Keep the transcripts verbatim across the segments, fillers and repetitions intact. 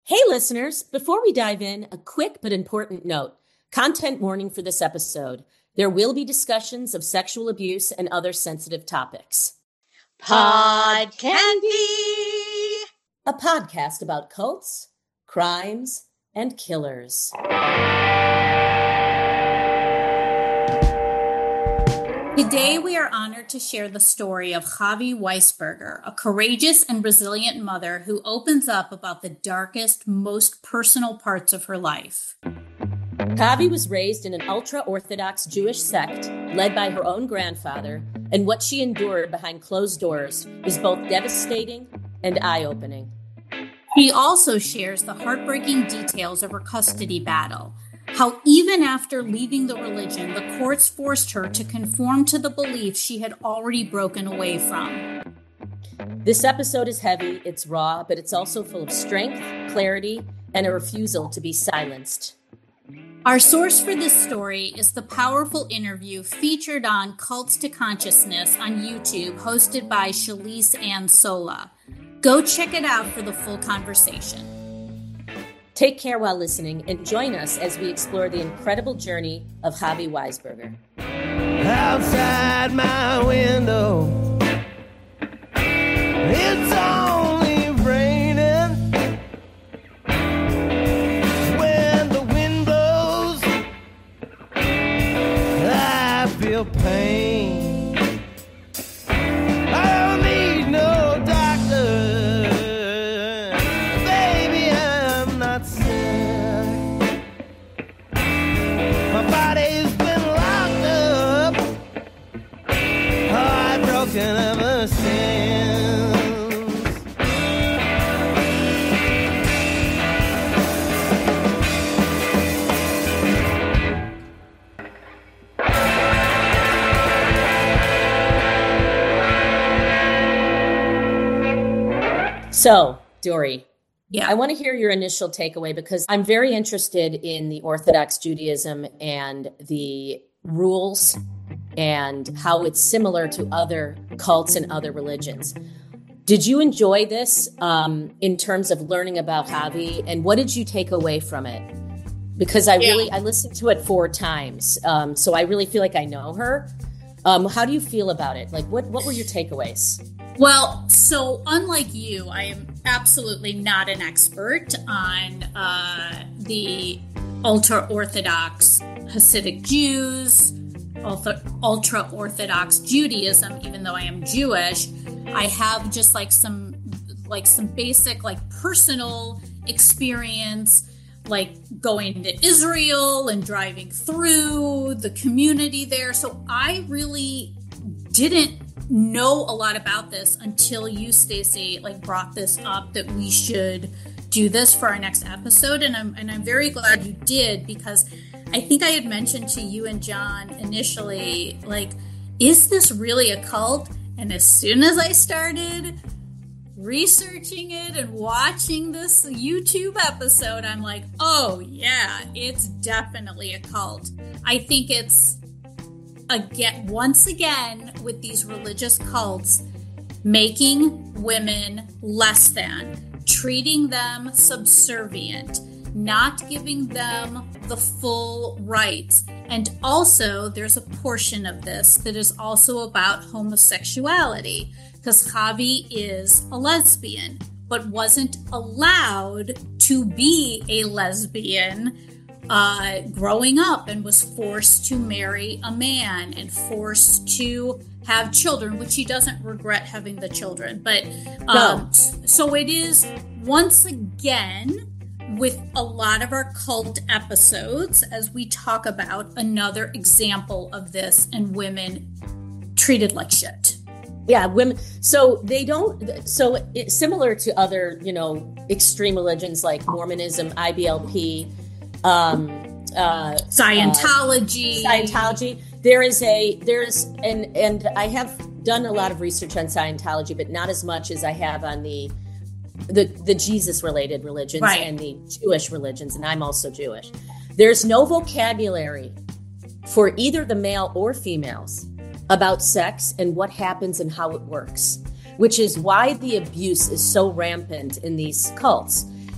Hey, listeners, before we dive in, a quick but important note. Content warning for this episode. There will be discussions of sexual abuse and other sensitive topics. Pod Candy! A podcast about cults, crimes, and killers. Today, we are honored to share the story of Javi Weisberger, a courageous and resilient mother who opens up about the darkest, most personal parts of her life. Javi was raised in an ultra-Orthodox Jewish sect led by her own grandfather, and what she endured behind closed doors was both devastating and eye-opening. She also shares the heartbreaking details of her custody battle. How even after leaving the religion, the courts forced her to conform to the beliefs she had already broken away from. This episode is heavy, it's raw, but it's also full of strength, clarity, and a refusal to be silenced. Our source for this story is the powerful interview featured on Cults to Consciousness on YouTube, hosted by Shalise Ann Sola. Go check it out for the full conversation. Take care while listening and join us as we explore the incredible journey of Javi Weisberger. Outside my window, it's only raining. When the wind blows, I feel pain. I don't need no doctor. Ever since. So, Dory, yeah, I want to hear your initial takeaway because I'm very interested in the Orthodox Judaism and the rules and how it's similar to other cults and other religions. Did you enjoy this um, in terms of learning about Javi, and what did you take away from it? Because I yeah. really, I listened to it four times, um, so I really feel like I know her. Um, how do you feel about it? Like, what, what were your takeaways? Well, so unlike you, I am absolutely not an expert on uh, the ultra-Orthodox Hasidic Jews, ultra-Orthodox Judaism, even though I am Jewish. I have just like some like some basic like personal experience, like going to Israel and driving through the community there. So I really didn't know a lot about this until you, Stacey, like brought this up that we should do this for our next episode. And I'm and I'm very glad you did, because I think I had mentioned to you and John initially, like, is this really a cult? And as soon as I started researching it and watching this YouTube episode, I'm like, oh yeah, it's definitely a cult. I think it's, again, once again, with these religious cults, making women less than, treating them subservient, not giving them the full rights. And also, there's a portion of this that is also about homosexuality, because Javi is a lesbian, but wasn't allowed to be a lesbian uh, growing up, and was forced to marry a man and forced to have children, which he doesn't regret having the children. But um, no. So it is, once again, with a lot of our cult episodes, as we talk about another example of this, and women treated like shit. Yeah, women. So they don't. So it's similar to other, you know, extreme religions like Mormonism, I B L P, um, uh, Scientology. Uh, Scientology. There is a there's and and I have done a lot of research on Scientology, but not as much as I have on the. the the Jesus-related religions, right, and the Jewish religions, and I'm also Jewish. There's no vocabulary for either the male or females about sex and what happens and how it works, which is why the abuse is so rampant in these cults.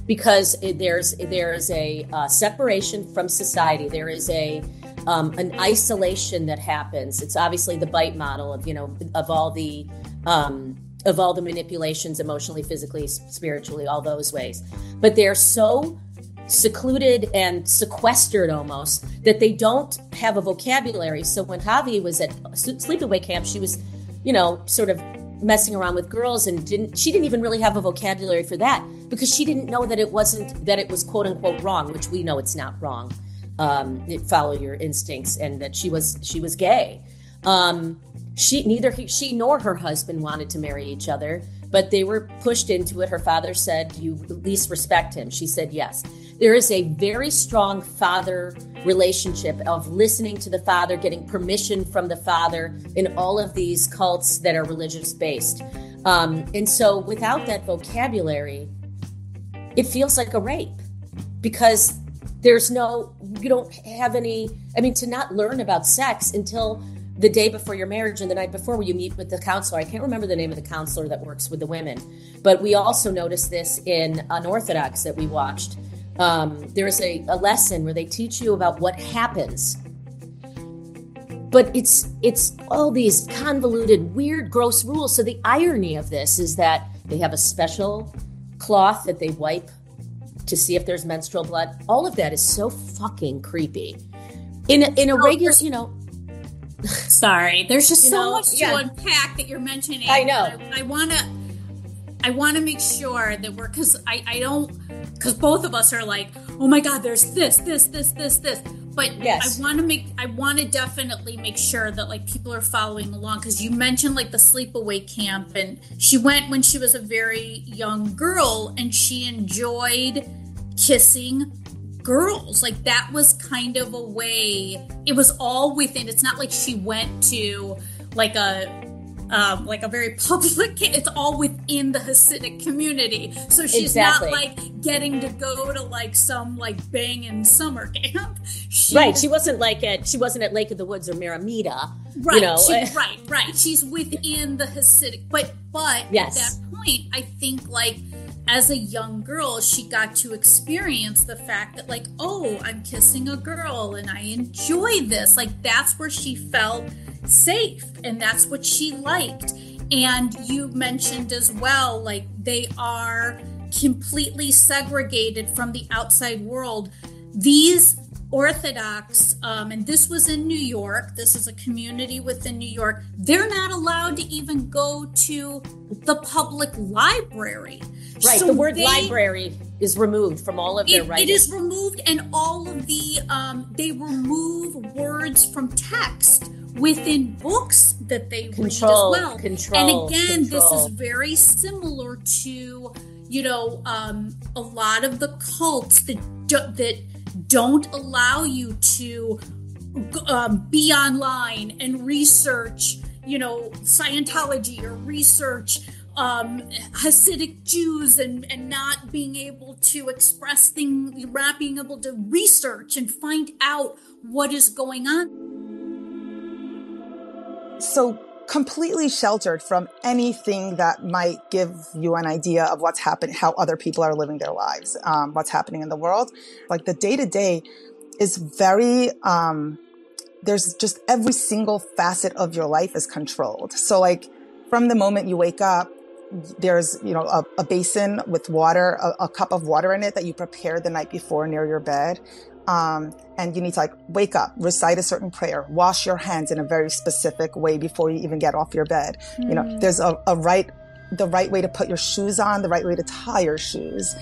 because it, there's there's a uh, separation from society. There is a um, an isolation that happens. It's obviously the bite model of you know of all the um, of all the manipulations, emotionally, physically, spiritually, all those ways. But they're so secluded and sequestered almost that they don't have a vocabulary. So when Javi was at sleepaway camp, she was, you know, sort of messing around with girls and didn't she didn't even really have a vocabulary for that because she didn't know that it wasn't that it was quote unquote wrong, which we know it's not wrong. Um, follow your instincts, and that she was she was gay. Um, she neither he, she nor her husband wanted to marry each other, but they were pushed into it. Her father said, "You at least respect him." She said, "Yes." There is a very strong father relationship of listening to the father, getting permission from the father in all of these cults that are religious based. Um, and so without that vocabulary, it feels like a rape because there's no, you don't have any, I mean, to not learn about sex until the day before your marriage and the night before where you meet with the counselor. I can't remember the name of the counselor that works with the women, but we also noticed this in Unorthodox that we watched. Um, there's a, a lesson where they teach you about what happens, but it's it's all these convoluted, weird, gross rules. So the irony of this is that they have a special cloth that they wipe to see if there's menstrual blood. All of that is so fucking creepy. In a, in a regular, you know. Sorry, there's just you so know, much to yeah. unpack that you're mentioning. I know. I, I want to. I want to make sure that we're, because I, I don't, because both of us are like, oh my God, there's this, this, this, this, this. But yes. I want to make, I want to definitely make sure that like people are following along, because you mentioned like the sleepaway camp, and she went when she was a very young girl and she enjoyed kissing girls. Like that was kind of a way, it was all within, it's not like she went to like a, Um, like a very public, it's all within the Hasidic community. So she's exactly. not like getting to go to like some like banging summer camp. She, right. She wasn't like at, she wasn't at Lake of the Woods or Miramida. Right. You know? She, right. Right. She's within the Hasidic. But, but yes. at that point, I think like as a young girl, she got to experience the fact that like, oh, I'm kissing a girl and I enjoy this. Like that's where she felt safe, and that's what she liked. And you mentioned as well, like they are completely segregated from the outside world. These Orthodox, um, and this was in New York, this is a community within New York, they're not allowed to even go to the public library. Right, so the word they, library is removed from all of their it, writing. It is removed, and all of the, um, they remove words from text within books that they control, read as well. Control, and again, control. this is very similar to, you know, um, a lot of the cults that do, that don't allow you to um, be online and research, you know, Scientology or research um, Hasidic Jews and, and not being able to express things, not being able to research and find out what is going on. So completely sheltered from anything that might give you an idea of what's happening, how other people are living their lives, um, what's happening in the world. Like the day to day is very, um, there's just every single facet of your life is controlled. So like from the moment you wake up, there's, you know, a, a basin with water, a, a cup of water in it that you prepared the night before near your bed. Um, and you need to like wake up, recite a certain prayer, wash your hands in a very specific way before you even get off your bed. Mm. You know, there's a, a right, the right way to put your shoes on, the right way to tie your shoes.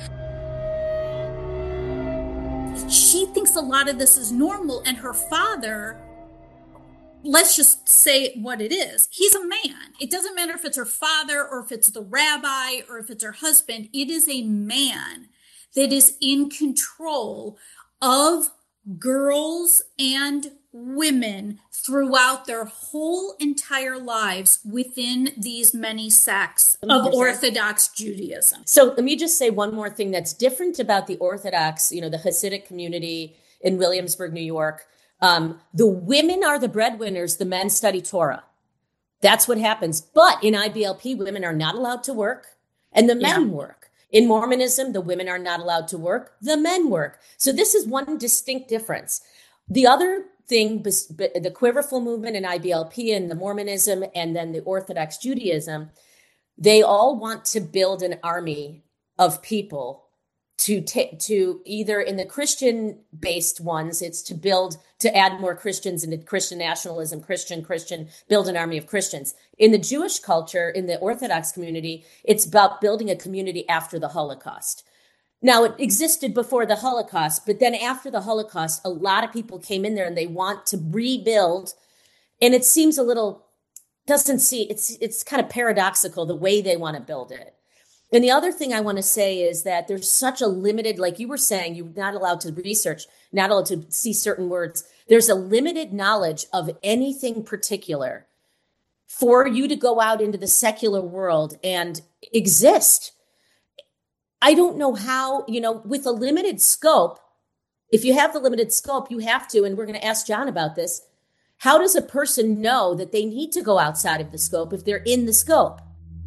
She thinks a lot of this is normal, and her father, let's just say what it is. He's a man. It doesn't matter if it's her father or if it's the rabbi or if it's her husband. It is a man that is in control of girls and women throughout their whole entire lives within these many sects of Orthodox Judaism. So let me just say one more thing that's different about the Orthodox, you know, the Hasidic community in Williamsburg, New York. Um, the women are the breadwinners, the men study Torah. That's what happens. But in I B L P, women are not allowed to work and the men yeah. work. In Mormonism, the women are not allowed to work, the men work. So this is one distinct difference. The other thing, the Quiverful movement and I B L P and the Mormonism and then the Orthodox Judaism, they all want to build an army of people to take to either in the Christian based ones, it's to build, to add more Christians into Christian nationalism, Christian, Christian, build an army of Christians. In the Jewish culture, in the Orthodox community, it's about building a community after the Holocaust. Now, it existed before the Holocaust, but then after the Holocaust, a lot of people came in there and they want to rebuild. And it seems a little, doesn't see, it's it's kind of paradoxical the way they want to build it. And the other thing I want to say is that there's such a limited, like you were saying, you're not allowed to research, not allowed to see certain words. There's a limited knowledge of anything particular for you to go out into the secular world and exist. I don't know how, you know, with a limited scope, if you have the limited scope, you have to, and we're going to ask John about this. How does a person know that they need to go outside of the scope if they're in the scope?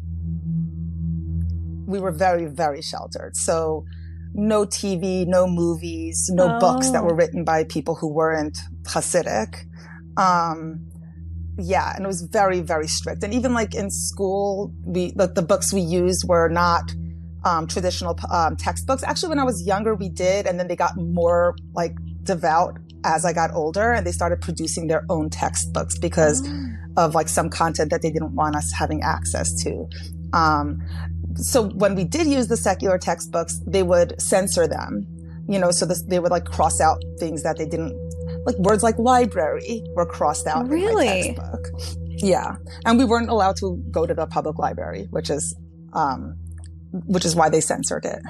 We were very, very sheltered. So no T V, no movies, no oh. books that were written by people who weren't Hasidic. Um, yeah, and it was very, very strict. And even like in school, we like the books we used were not um, traditional um, textbooks. Actually, when I was younger, we did, and then they got more like devout as I got older, and they started producing their own textbooks because oh. of like some content that they didn't want us having access to. Um, so when we did use the secular textbooks, they would censor them, you know, so this, they would like cross out things that they didn't, like words like library were crossed out really? in my textbook. Yeah. And we weren't allowed to go to the public library, which is, um, which is why they censored it.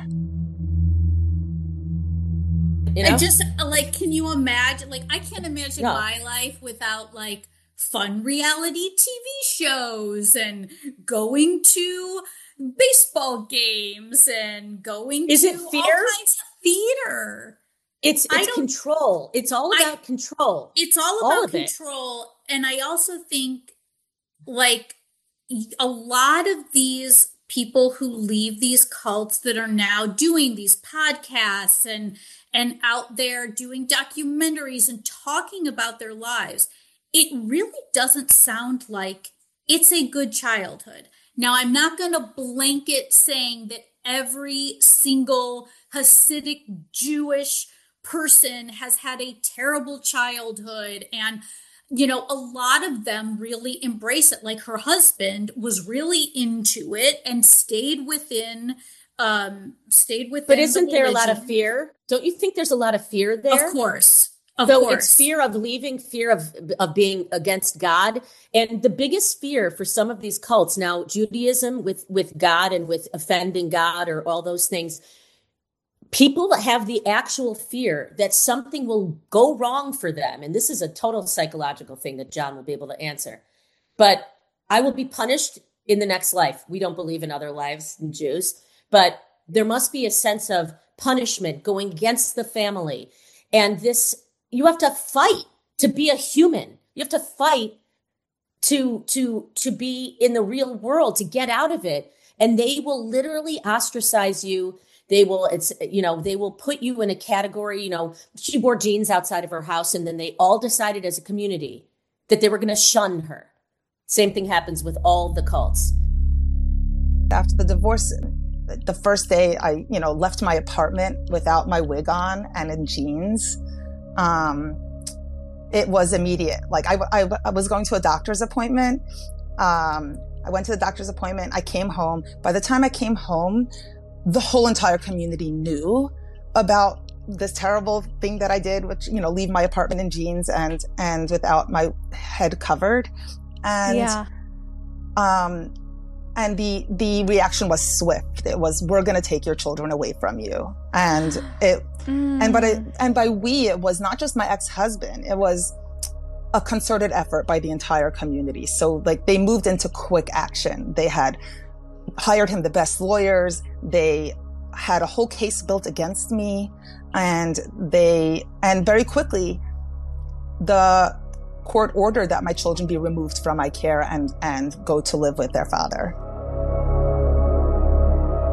You know? And just like, can you imagine, like, I can't imagine no. my life without like fun reality T V shows and going to baseball games and going Is to it fear? all kinds of theater. It's it's control. It's all about I, control. It's all about all control. It. And I also think like a lot of these people who leave these cults that are now doing these podcasts and and out there doing documentaries and talking about their lives, it really doesn't sound like it's a good childhood. Now, I'm not going to blanket saying that every single Hasidic Jewish person has had a terrible childhood. And, you know, a lot of them really embrace it. Like her husband was really into it and stayed within, um, stayed within. But isn't the there a lot of fear? Don't you think there's a lot of fear there? Of course. Of so course. It's fear of leaving, fear of of being against God. And the biggest fear for some of these cults, now Judaism with, with God and with offending God or all those things, people have the actual fear that something will go wrong for them. And this is a total psychological thing that John will be able to answer. But I will be punished in the next life. We don't believe in other lives in Jews, but there must be a sense of punishment going against the family. And this, you have to fight to be a human. You have to fight to, to, to be in the real world, to get out of it. And they will literally ostracize you. They will, it's, you know, they will put you in a category, you know, she wore jeans outside of her house. And then they all decided as a community that they were going to shun her. Same thing happens with all the cults. After the divorce, the first day I, you know, left my apartment without my wig on and in jeans. Um, it was immediate. Like I, I, I was going to a doctor's appointment. Um, I went to the doctor's appointment. I came home. By the time I came home, the whole entire community knew about this terrible thing that I did, which, you know, leave my apartment in jeans and, and without my head covered. And, yeah. um, and the, the reaction was swift. It was, we're going to take your children away from you. And it, mm. and, but it, and by we, it was not just my ex-husband. It was a concerted effort by the entire community. So like they moved into quick action. They had hired him the best lawyers. They had a whole case built against me. And they, and very quickly, the court ordered that my children be removed from my care and, and go to live with their father.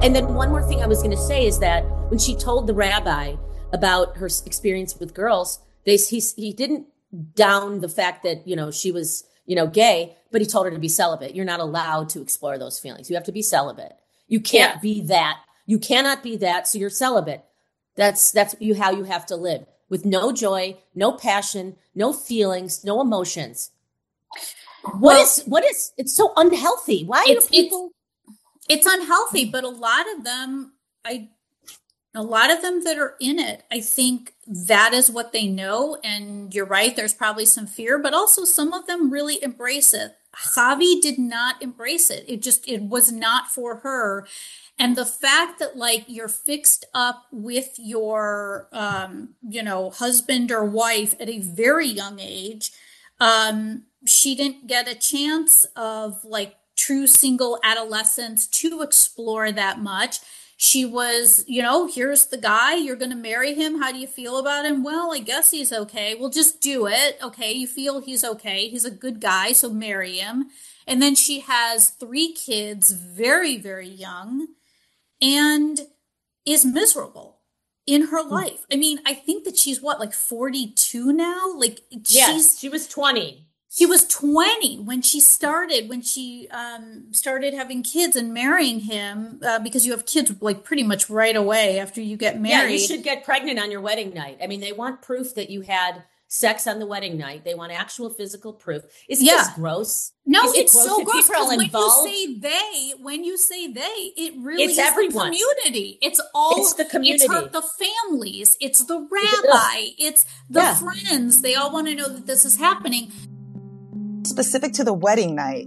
And then one more thing I was going to say is that when she told the rabbi about her experience with girls, they he, he didn't down the fact that, you know, she was, you know, gay, but he told her to be celibate. You're not allowed to explore those feelings. You have to be celibate. You can't yeah. be that. You cannot be that. So you're celibate. That's, that's you, how you have to live, with no joy, no passion, no feelings, no emotions. What well, is, what is, it's so unhealthy. Why do people? It's, it's unhealthy, but a lot of them, I, a lot of them that are in it, I think that is what they know. And you're right, there's probably some fear, but also some of them really embrace it. Javi did not embrace it. It just, it was not for her. And the fact that, like, you're fixed up with your, um, you know, husband or wife at a very young age, um, she didn't get a chance of, like, true single adolescence to explore that much. She was, you know, here's the guy, you're going to marry him. How do you feel about him? Well, I guess he's okay. Well, just do it. Okay, you feel he's okay. He's a good guy, so marry him. And then she has three kids, very, very young, and is miserable in her life. I mean, I think that she's what, like forty-two now? Like, yes, she's, she was twenty. She was twenty when she started, when she um, started having kids and marrying him, uh, because you have kids like pretty much right away after you get married. Yeah, you should get pregnant on your wedding night. I mean, they want proof that you had sex on the wedding night. They want actual physical proof. Isn't yeah. this gross? No, Is it's it gross so gross. When involved? you say they, when you say they, it really it's is everyone. the community. It's all it's the community. It's her, the families. It's the rabbi. It's the yeah. friends. They all want to know that this is happening. Specific to the wedding night,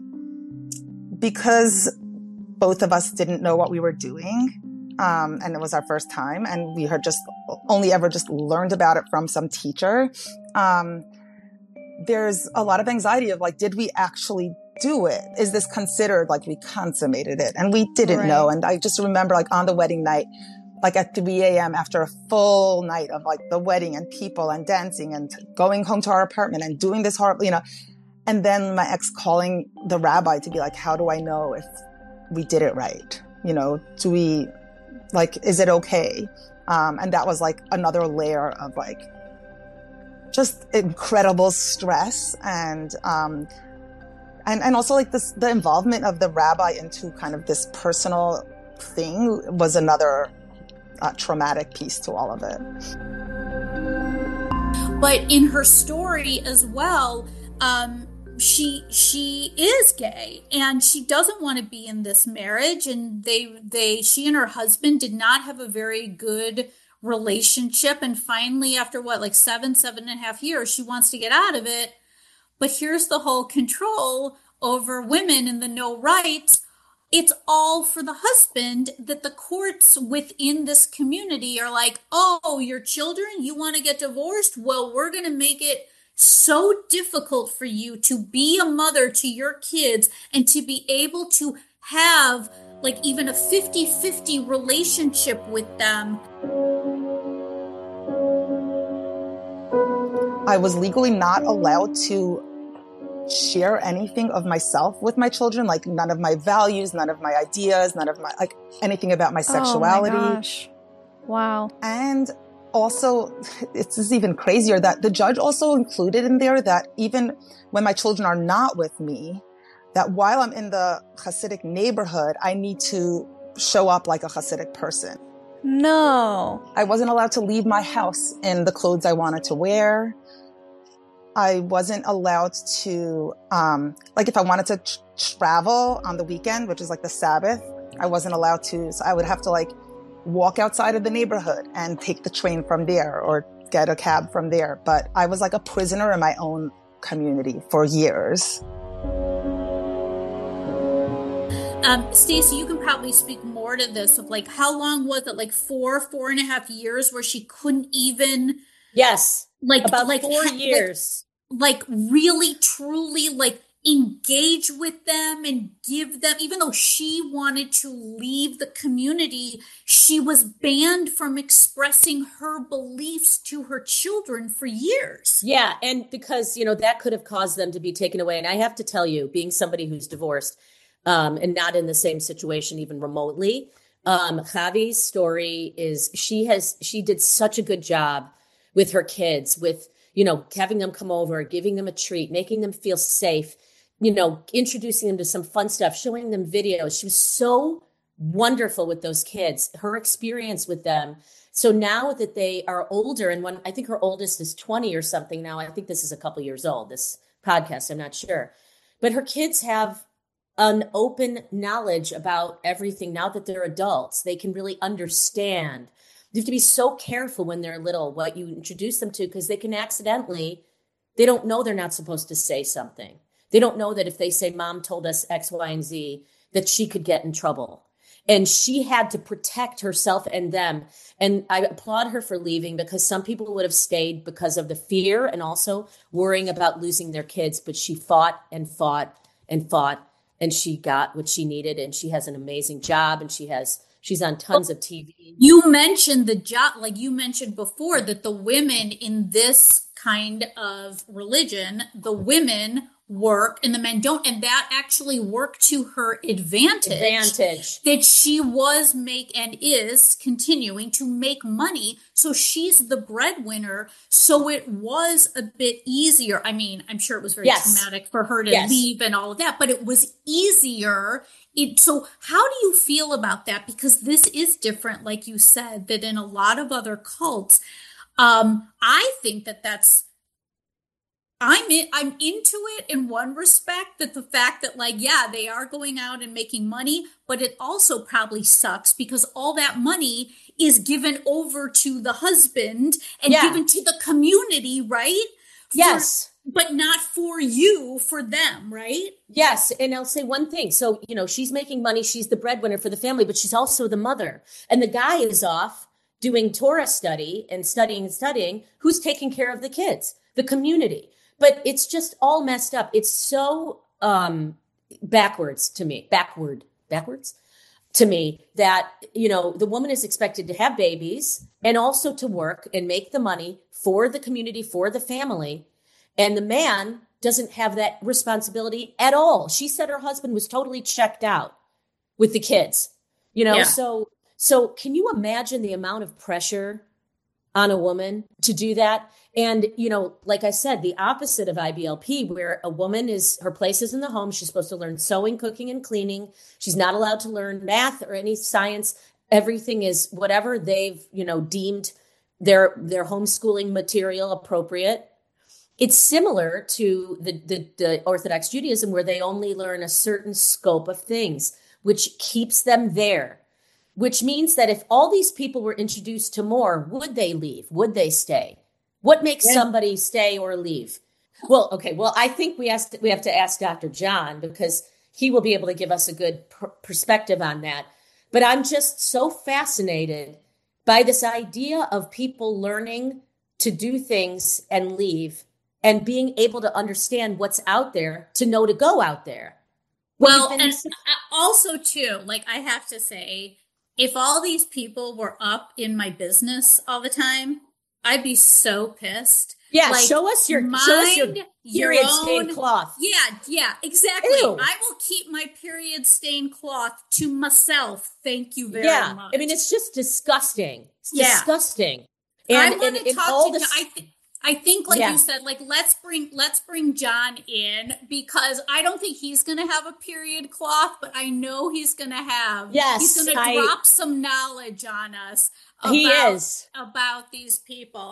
because both of us didn't know what we were doing, um, and it was our first time, and we had just only ever just learned about it from some teacher. Um, there's a lot of anxiety of like, did we actually do it? Is this considered like we consummated it? And we didn't right. know. And I just remember like on the wedding night, like at three a.m. after a full night of like the wedding and people and dancing and going home to our apartment and doing this horrible, you know. And then my ex calling the rabbi to be like, how do I know if we did it right? You know, do we, like, is it okay? Um, and that was like another layer of like, just incredible stress. And, um, and, and also like this, the involvement of the rabbi into kind of this personal thing was another uh, traumatic piece to all of it. But in her story as well, um, she she is gay and she doesn't want to be in this marriage, and they they she and her husband did not have a very good relationship, and finally after what, like seven seven and a half years, she wants to get out of it. But here's the whole control over women and the no rights. It's all for the husband, that the courts within this community are like, oh, your children, you want to get divorced? Well, we're going to make it so difficult for you to be a mother to your kids and to be able to have like even a fifty-fifty relationship with them. I was legally not allowed to share anything of myself with my children, like none of my values, none of my ideas, none of my, like anything about my sexuality. Oh my gosh. Wow. And also, it's even crazier that the judge also included in there that even when my children are not with me, that while I'm in the Hasidic neighborhood, I need to show up like a Hasidic person. No. I wasn't allowed to leave my house in the clothes I wanted to wear. I wasn't allowed to, um, like if I wanted to tr- travel on the weekend, which is like the Sabbath, I wasn't allowed to. So I would have to like walk outside of the neighborhood and take the train from there or get a cab from there. But I was like a prisoner in my own community for years. Um, Stacey, you can probably speak more to this of like, how long was it? Like four, four and a half years where she couldn't even. Yes. Like about like, four ha- years. Like, like really, truly like engage with them and give them, even though she wanted to leave the community, she was banned from expressing her beliefs to her children for years. Yeah. And because, you know, that could have caused them to be taken away. And I have to tell you, being somebody who's divorced, um, and not in the same situation, even remotely, Um, Javi's story is she has, she did such a good job with her kids, with, you know, having them come over, giving them a treat, making them feel safe, you know, introducing them to some fun stuff, showing them videos. She was so wonderful with those kids, her experience with them. So now that they are older, and when I think her oldest is twenty or something now, I think this is a couple years old, this podcast, I'm not sure, but her kids have an open knowledge about everything. Now that they're adults, they can really understand. You have to be so careful when they're little what you introduce them to, because they can accidentally, they don't know they're not supposed to say something. They don't know that if they say, Mom told us X, Y, and Z, that she could get in trouble. And she had to protect herself and them. And I applaud her for leaving, because some people would have stayed because of the fear and also worrying about losing their kids. But she fought and fought and fought, and she got what she needed. And she has an amazing job, and she has, she's on tons of T V. You mentioned the job, like you mentioned before, that the women in this kind of religion, the women work and the men don't, and that actually worked to her advantage. Advantage. That she was make and is continuing to make money, so she's the breadwinner. So it was a bit easier. I mean, I'm sure it was very yes. traumatic for her to yes. leave and all of that, but it was easier. It, so how do you feel about that? Because this is different, like you said, that in a lot of other cults. Um, I think that that's I'm in, I'm into it in one respect, that the fact that, like, yeah, they are going out and making money, but it also probably sucks because all that money is given over to the husband and yeah. given to the community, right? For, yes. But not for you, for them, right? Yes. And I'll say one thing. So, you know, she's making money. She's the breadwinner for the family, but she's also the mother. And the guy is off doing Torah study and studying and studying. Who's taking care of the kids? The community. But it's just all messed up. It's so um, backwards to me, backward, backwards to me that, you know, the woman is expected to have babies and also to work and make the money for the community, for the family. And the man doesn't have that responsibility at all. She said her husband was totally checked out with the kids, you know, yeah. so, so can you imagine the amount of pressure on a woman to do that? And, you know, like I said, the opposite of I B L P, where a woman is, her place is in the home. She's supposed to learn sewing, cooking, and cleaning. She's not allowed to learn math or any science. Everything is whatever they've, you know, deemed their, their homeschooling material appropriate. It's similar to the, the, the Orthodox Judaism, where they only learn a certain scope of things, which keeps them there. Which means that if all these people were introduced to more, would they leave? Would they stay? What makes yeah. somebody stay or leave? Well, okay. Well, I think we asked, we have to ask Doctor John, because he will be able to give us a good pr- perspective on that. But I'm just so fascinated by this idea of people learning to do things and leave, and being able to understand what's out there, to know to go out there. Well, and also too, like I have to say, if all these people were up in my business all the time, I'd be so pissed. Yeah, like, show us your show us your period your stained cloth. Yeah, yeah, exactly. Ew. I will keep my period stained cloth to myself. Thank you very yeah. much. I mean, it's just disgusting. It's yeah. disgusting. And, And, I want and, to and talk all to. this- I think. I think, like yeah. you said, like let's bring let's bring John in, because I don't think he's going to have a period cloth, but I know he's going to have. Yes, he's going to I, drop some knowledge on us. About, he is about these people.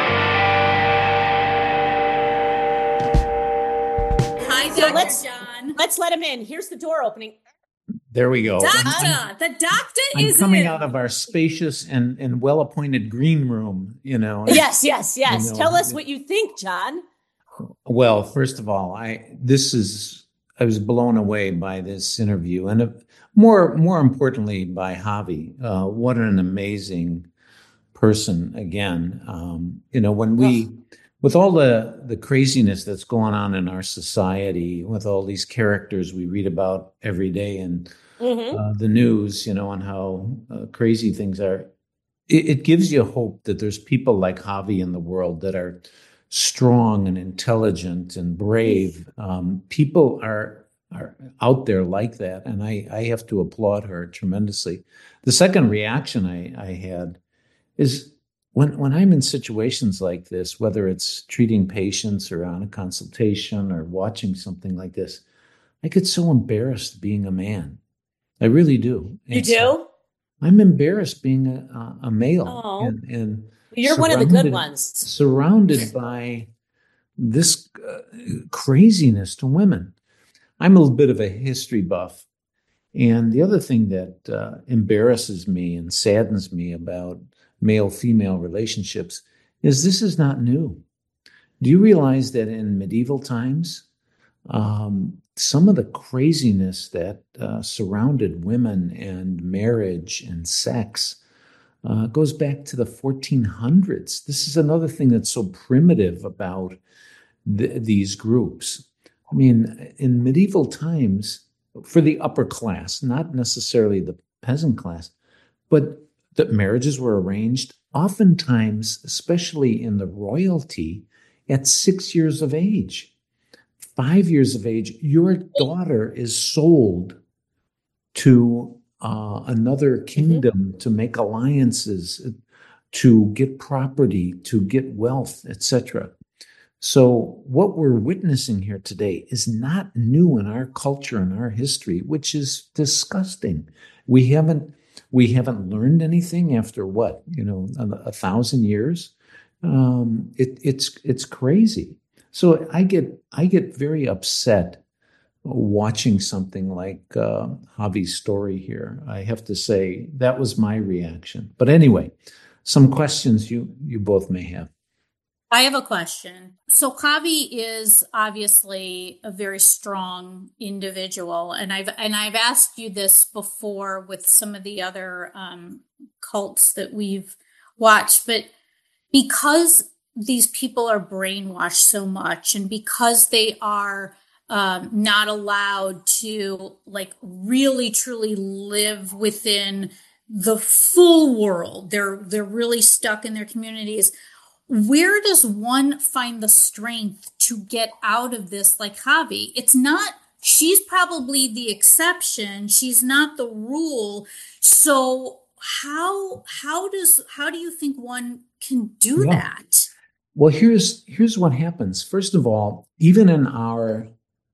Hi, so Doctor let's, John. Let's let him in. Here's the door opening. There we go. Doctor, I'm, the doctor I'm is coming in. out of our spacious and, and well-appointed green room, you know. Yes, yes, yes. You know, Tell us what you think, John. Well, first of all, I this is I was blown away by this interview, and uh, more more importantly by Javi. Uh, what an amazing person! Again, um, you know, when we. Oh. With all the, the craziness that's going on in our society, with all these characters we read about every day in mm-hmm. uh, the news, you know, on how uh, crazy things are, it, it gives you hope that there's people like Javi in the world that are strong and intelligent and brave. Um, people are are out there like that. And I, I have to applaud her tremendously. The second reaction I, I had is when, when I'm in situations like this, whether it's treating patients or on a consultation or watching something like this, I get so embarrassed being a man. I really do. You And do? so I'm embarrassed being a, a male. Oh. And, and You're one of the good surrounded- ones. Surrounded by this uh, craziness to women. I'm a little bit of a history buff. And the other thing that uh, embarrasses me and saddens me about male-female relationships is this is not new. Do you realize that in medieval times, um, some of the craziness that uh, surrounded women and marriage and sex uh, goes back to the fourteen hundreds? This is another thing that's so primitive about th- these groups. I mean, in medieval times, for the upper class, not necessarily the peasant class, but that marriages were arranged oftentimes, especially in the royalty, at six years of age. Five years of age, your daughter is sold to uh, another kingdom mm-hmm. to make alliances, to get property, to get wealth, et cetera. So what we're witnessing here today is not new in our culture and our history, which is disgusting. We haven't we haven't learned anything after what, you know, a, a thousand years. Um, it, it's it's crazy. So I get I get very upset watching something like uh, Javi's story here. I have to say that was my reaction. But anyway, some questions you you both may have. I have a question. So Javi is obviously a very strong individual, and I've and I've asked you this before with some of the other um, cults that we've watched, but because these people are brainwashed so much, and because they are um, not allowed to like really truly live within the full world, they're they're really stuck in their communities. Where does one find the strength to get out of this like Javi? It's not, she's probably the exception. She's not the rule. So how how does how do you think one can do yeah. that? Well, here's here's what happens. First of all, even in our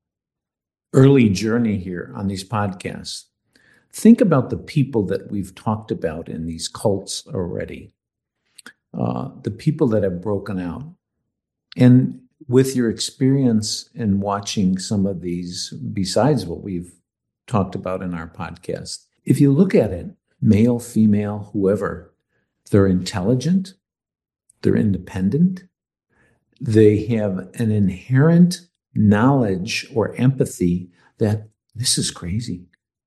early journey here on these podcasts, think about the people that we've talked about in these cults already. Uh, the people that have broken out. And with your experience in watching some of these, besides what we've talked about in our podcast, if you look at it, male, female, whoever, they're intelligent, they're independent, they have an inherent knowledge or empathy that this is crazy.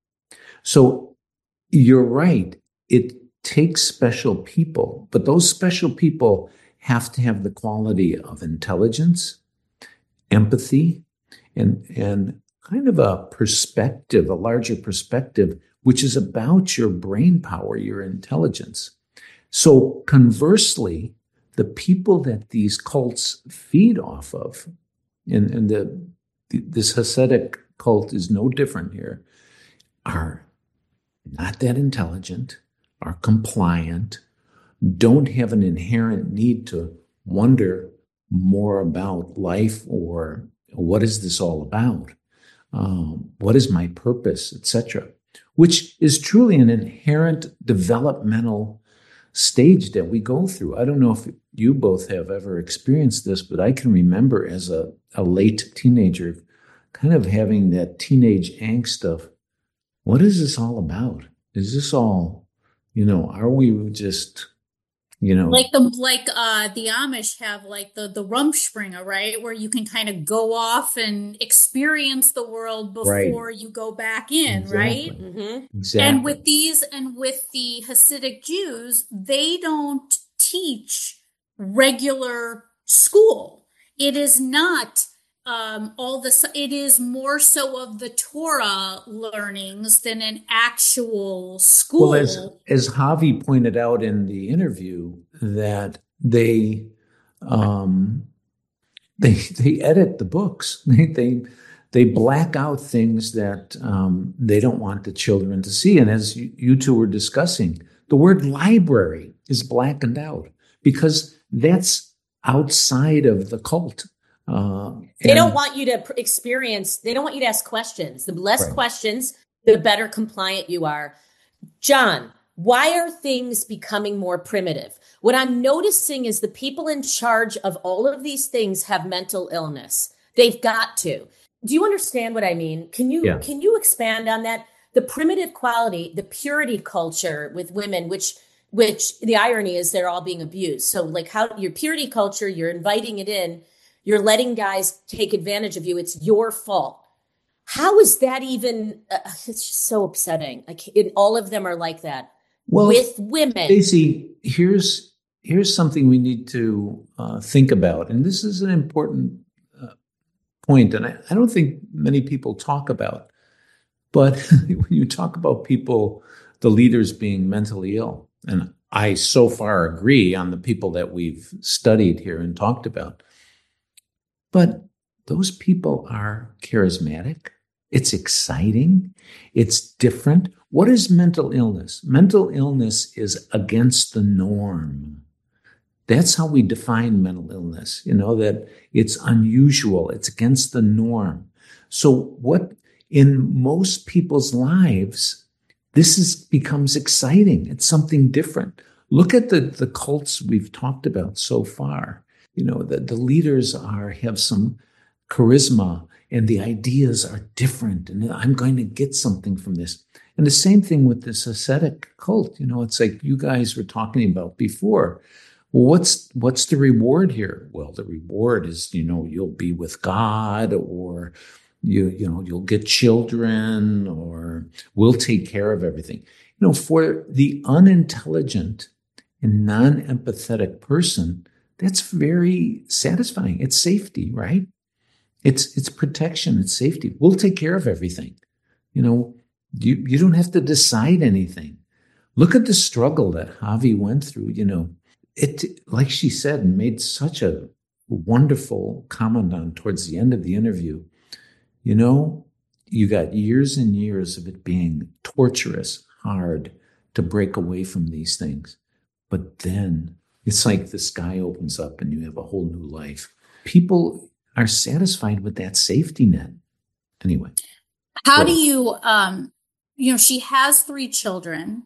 So you're right. It takes special people, but those special people have to have the quality of intelligence, empathy, and, and kind of a perspective, a larger perspective, which is about your brain power, your intelligence. So conversely, the people that these cults feed off of, and, and the, this Hasidic cult is no different here, are not that intelligent, are compliant, don't have an inherent need to wonder more about life or what is this all about? Um, what is my purpose, et cetera, which is truly an inherent developmental stage that we go through. I don't know if you both have ever experienced this, but I can remember as a, a late teenager kind of having that teenage angst of, what is this all about? Is this all, you know, are we just, you know, like the like uh the Amish have like the the Rumspringa, right, where you can kind of go off and experience the world before right. you go back in, exactly. right? Mm-hmm. Exactly. And with these and with the Hasidic Jews, they don't teach regular school. It is not um all this, it is more so of the Torah learnings than an actual school. Well, as as Javi pointed out in the interview, that they um they they edit the books. They they They black out things that um, they don't want the children to see. And as you, you two were discussing, the word library is blackened out because that's outside of the cult. Uh, they don't want you to experience, they don't want you to ask questions. The less right. questions, the better compliant you are. John, why are things becoming more primitive? What I'm noticing is the people in charge of all of these things have mental illness. They've got to. Do you understand what I mean? Can you yeah. can you expand on that? The primitive quality, the purity culture with women, which which the irony is they're all being abused. So like how your purity culture, you're inviting it in, you're letting guys take advantage of you. It's your fault. How is that even? Uh, it's just so upsetting. Like it, all of them are like that well, with women. Stacey, here's here's something we need to uh, think about, and this is an important uh, point, and I, I don't think many people talk about. But when you talk about people, the leaders being mentally ill, and I so far agree on the people that we've studied here and talked about, but those people are charismatic. It's exciting. It's different. What is mental illness? Mental illness is against the norm. That's how we define mental illness, you know, that it's unusual. It's against the norm. So what in most people's lives, this is becomes exciting. It's something different. Look at the, the cults we've talked about so far. You know, the, the leaders are have some charisma and the ideas are different. And I'm going to get something from this. And the same thing with this ascetic cult. You know, it's like you guys were talking about before. Well, what's what's the reward here? Well, the reward is, you know, you'll be with God, or you you know, you'll get children, or we'll take care of everything. You know, for the unintelligent and non-empathetic person, that's very satisfying. It's safety, right? It's it's protection. It's safety. We'll take care of everything. You know, you you don't have to decide anything. Look at the struggle that Javi went through. You know, it like she said, and made such a wonderful comment on towards the end of the interview. You know, you got years and years of it being torturous, hard to break away from these things. But then it's like the sky opens up and you have a whole new life. People are satisfied with that safety net. Anyway. How so. do you, um, you know, she has three children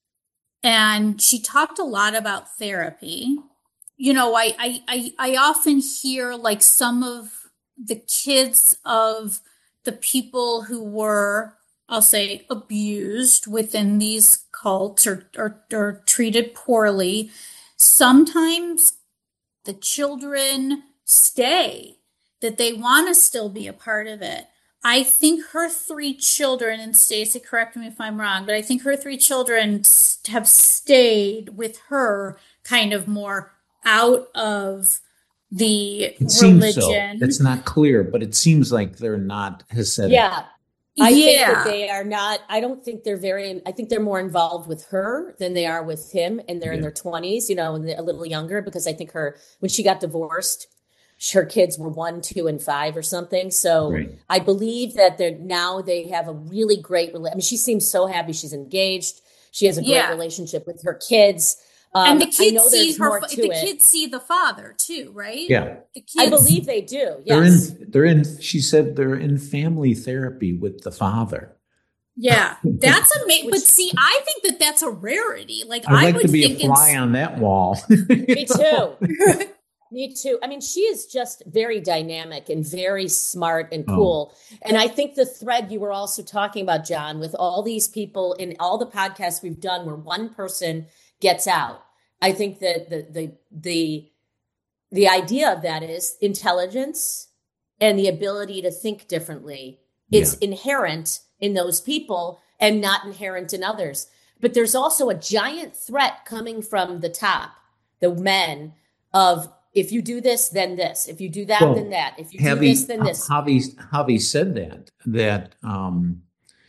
and she talked a lot about therapy. You know, I, I, I, I often hear like some of the kids of the people who were, I'll say, abused within these cults or, or, or treated poorly. Sometimes the children stay, that they want to still be a part of it. I think her three children, and Stacey, correct me if I'm wrong, but I think her three children have stayed with her kind of more out of the it religion. Seems so. It's not clear, but it seems like they're not Hasidic. Yeah. I yeah. think that they are not, I don't think they're very, I think they're more involved with her than they are with him. And they're yeah. in their twenties, you know, and they're a little younger, because I think her, when she got divorced, her kids were one, two, and five or something. So right. I believe that they're now they have a really great, I mean, she seems so happy. She's engaged. She has a great yeah. relationship with her kids. Um, and the kids see her. The it. kids see the father too, right? Yeah, the kids, I believe they do. Yes, they're in. They're in. She said they're in family therapy with the father. Yeah, that's amazing. But see, I think that that's a rarity. Like I'd I like would to be think a fly on that wall. Me too. Me too. I mean, she is just very dynamic and very smart and cool. Oh. And I think the thread you were also talking about, John, with all these people in all the podcasts we've done where one person gets out. I think that the the the the idea of that is intelligence and the ability to think differently. It's yeah. inherent in those people and not inherent in others. But there's also a giant threat coming from the top, the men, of if you do this, then this. If you do that, well, then that. If you do Javi, this, then this. Javi, Javi said that, that um,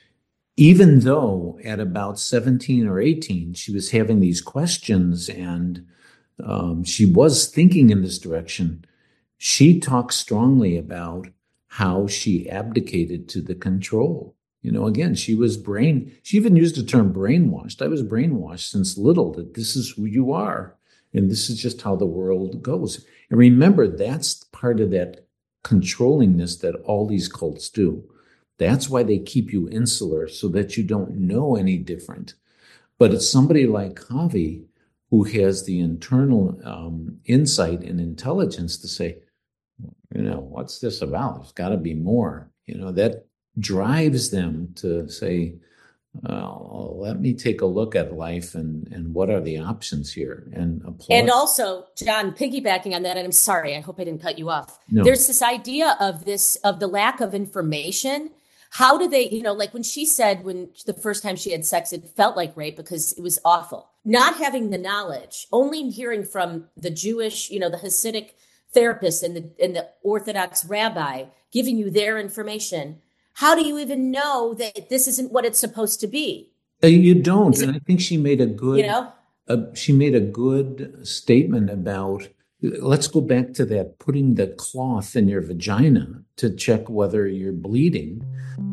even though at about seventeen or eighteen, she was having these questions and um, she was thinking in this direction, she talks strongly about how she abdicated to the control. You know, again, she was brain, she even used the term brainwashed. I was brainwashed since little that this is who you are. And this is just how the world goes. And remember, that's part of that controllingness that all these cults do. That's why they keep you insular, so that you don't know any different. But it's somebody like Javi who has the internal um, insight and intelligence to say, you know, what's this about? There's got to be more. You know, that drives them to say, well, let me take a look at life and, and what are the options here, and apply. And also, John, piggybacking on that, and I'm sorry, I hope I didn't cut you off. No. There's this idea of this, of the lack of information. How do they, you know, like when she said when the first time she had sex, it felt like rape because it was awful. Not having the knowledge, only hearing from the Jewish, you know, the Hasidic therapist and the, and the Orthodox rabbi giving you their information. How do you even know that this isn't what it's supposed to be? You don't. It, and I think she made a good, you know, uh, she made a good statement about, let's go back to that, putting the cloth in your vagina to check whether you're bleeding.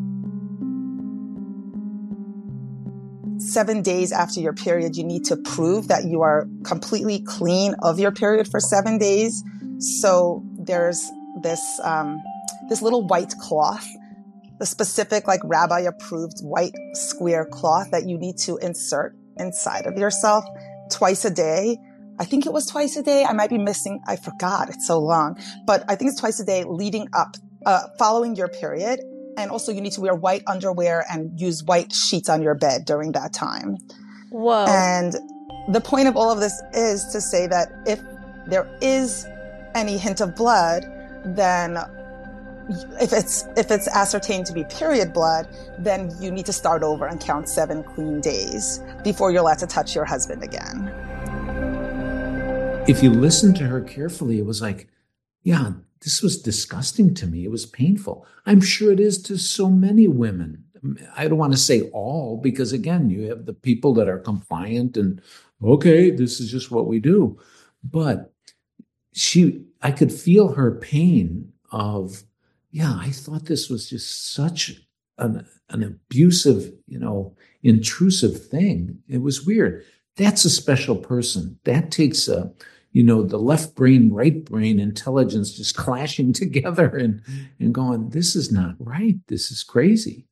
Seven days after your period, you need to prove that you are completely clean of your period for seven days. So there's this, um, this little white cloth, the specific, like, rabbi approved white square cloth that you need to insert inside of yourself twice a day. I think it was twice a day. I might be missing. I forgot. It's so long, but I think it's twice a day leading up, uh, following your period. And also you need to wear white underwear and use white sheets on your bed during that time. Whoa. And the point of all of this is to say that if there is any hint of blood, then if it's if it's ascertained to be period blood, then you need to start over and count seven clean days before you're allowed to touch your husband again. If you listen to her carefully, it was like, yeah, this was disgusting to me. It was painful. I'm sure it is to so many women. I don't want to say all, because again, you have the people that are compliant and, okay, this is just what we do. But she, I could feel her pain of, yeah, I thought this was just such an, an abusive, you know, intrusive thing. It was weird. That's a special person. That takes a, you know, the left brain, right brain intelligence just clashing together and, and going, this is not right. This is crazy.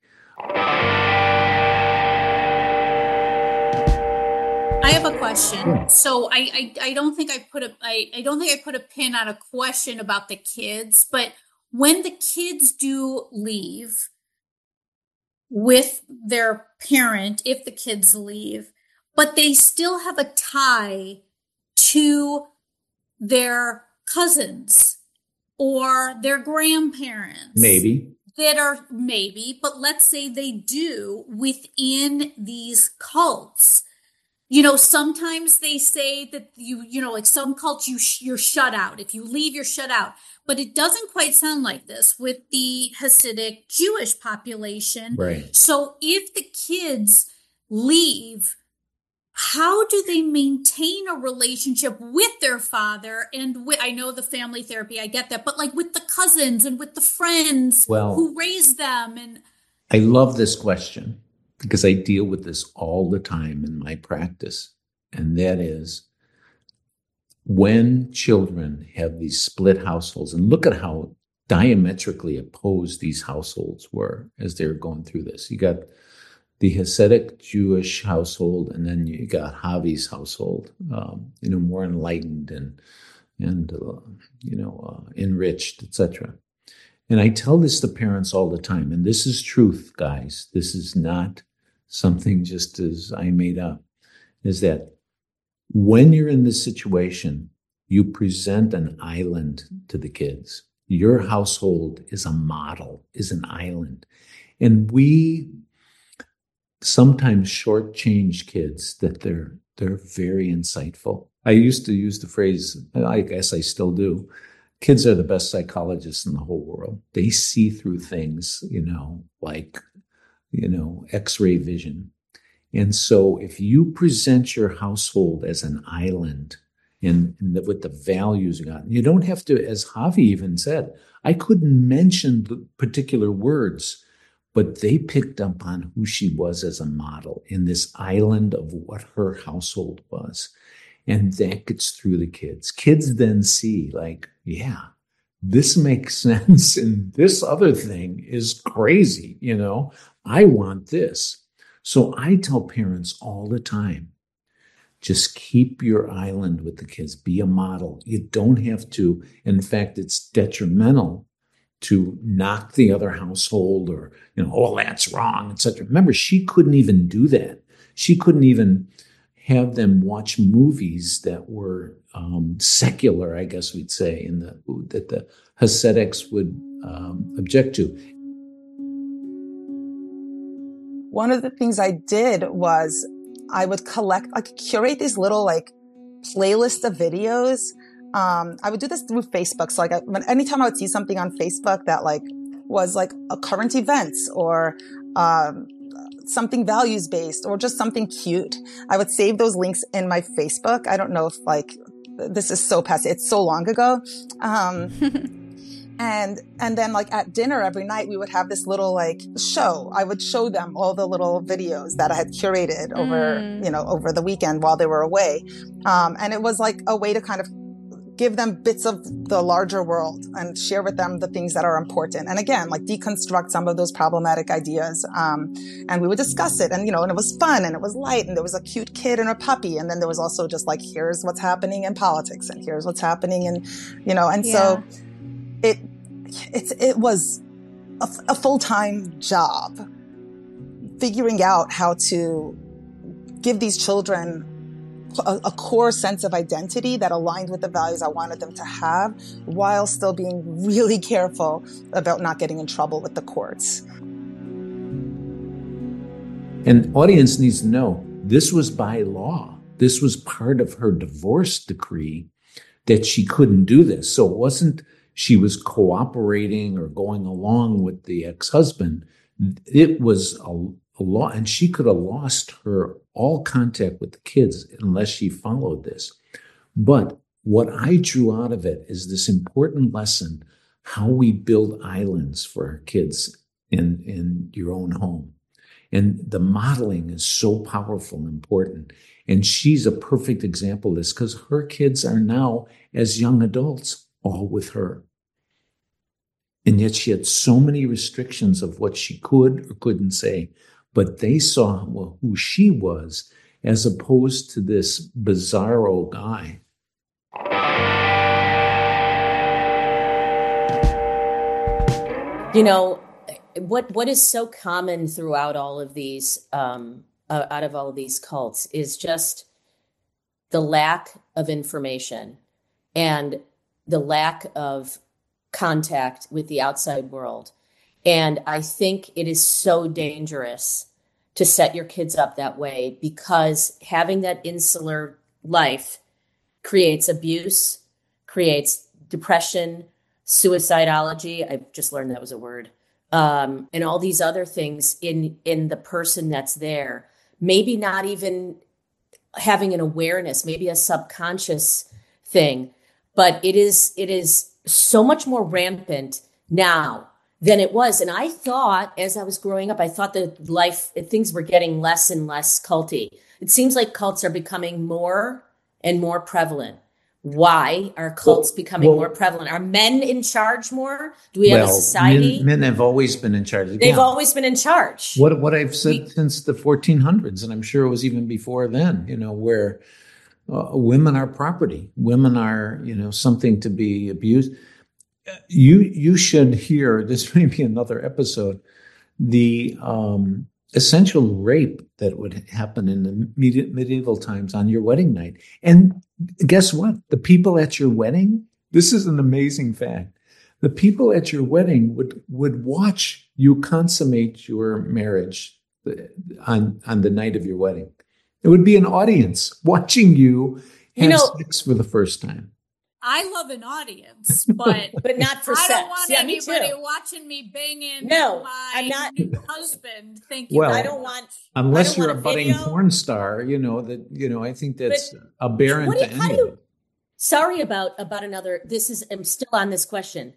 I have a question. Yeah. So I, I, I don't think I put a, I, I don't think I put a pin on a question about the kids, but when the kids do leave with their parent, if the kids leave, but they still have a tie to their cousins or their grandparents. Maybe. That are maybe, but let's say they do within these cults. You know, sometimes they say that you, you know, like some cults, you sh- you're shut out. If you leave, you're shut out. But it doesn't quite sound like this with the Hasidic Jewish population. Right. So if the kids leave, how do they maintain a relationship with their father and with, I know the family therapy, I get that, but like with the cousins and with the friends well, who raised them? And I love this question because I deal with this all the time in my practice. And that is when children have these split households, and look at how diametrically opposed these households were as they were going through this. You got the Hasidic Jewish household, and then you got Javi's household, um, you know, more enlightened and, and uh, you know, uh, enriched, et cetera. And I tell this to parents all the time, and this is truth, guys. This is not something just as I made up, is that when you're in this situation, you present an island to the kids. Your household is a model, is an island. And we sometimes shortchange kids that they're they're very insightful. I used to use the phrase, I guess I still do, kids are the best psychologists in the whole world. They see through things, you know, like, you know, X-ray vision. And so if you present your household as an island and, and the, what the values got. You don't have to, as Javi even said, I couldn't mention the particular words, but they picked up on who she was as a model in this island of what her household was. And that gets through the kids. Kids then see, like, yeah, this makes sense. And this other thing is crazy. You know, I want this. So I tell parents all the time, just keep your island with the kids. Be a model. You don't have to. In fact, it's detrimental to knock the other household or, you know, oh, that's wrong, et cetera. Remember, she couldn't even do that. She couldn't even have them watch movies that were um, secular, I guess we'd say, in the that the Hasidics would um, object to. One of the things I did was I would collect, I could curate these little like playlist of videos. Um, I would do this through Facebook. So like I, when, anytime I would see something on Facebook that like was like a current events or, um, something values based or just something cute, I would save those links in my Facebook. I don't know if like, this is so past, it's so long ago. Um, And, and then like at dinner every night, we would have this little like show. I would show them all the little videos that I had curated over, mm. you know, over the weekend while they were away. Um, and it was like a way to kind of give them bits of the larger world and share with them the things that are important. And again, like deconstruct some of those problematic ideas. Um, and we would discuss it and, you know, and it was fun and it was light and there was a cute kid and a puppy. And then there was also just like, here's what's happening in politics and here's what's happening in, you know, and yeah. so it, It's, it was a, a full-time job figuring out how to give these children a, a core sense of identity that aligned with the values I wanted them to have while still being really careful about not getting in trouble with the courts. And audience needs to know this was by law. This was part of her divorce decree that she couldn't do this. So it wasn't she was cooperating or going along with the ex-husband. It was a, a law, and she could have lost her all contact with the kids unless she followed this. But what I drew out of it is this important lesson, how we build islands for our kids in, in your own home. And the modeling is so powerful and important. And she's a perfect example of this because her kids are now, as young adults, all with her. And yet she had so many restrictions of what she could or couldn't say. But they saw well, who she was as opposed to this bizarro guy. You know, what what is so common throughout all of these, um, uh, out of all of these cults is just the lack of information and the lack of contact with the outside world. And I think it is so dangerous to set your kids up that way because having that insular life creates abuse, creates depression, suicidology. I just learned that was a word. Um, and all these other things in, in the person that's there. Maybe not even having an awareness, maybe a subconscious thing, but it is, it is so much more rampant now than it was. And I thought, as I was growing up, I thought that life, things were getting less and less culty. It seems like cults are becoming more and more prevalent. Why are cults well, becoming well, more prevalent? Are men in charge more? Do we well, have a society? Men, men have always been in charge. Again, They've always been in charge. What what I've said we, since the fourteen hundreds, and I'm sure it was even before then, you know, where uh, women are property. Women are, you know, something to be abused. You you should hear, this may be another episode, the um, essential rape that would happen in the medieval times on your wedding night. And guess what? The people at your wedding, this is an amazing fact. The people at your wedding would, would watch you consummate your marriage on, on the night of your wedding. It would be an audience watching you have you know, sex for the first time. I love an audience, but but not for I sex. don't want yeah, anybody watching me banging no, my I'm not, husband. Thank you. Well, I don't want. Unless don't you're want a budding video. porn star, you know that. You know, I think that's but aberrant to how anyone. do you, sorry about about another. This is I'm still on this question.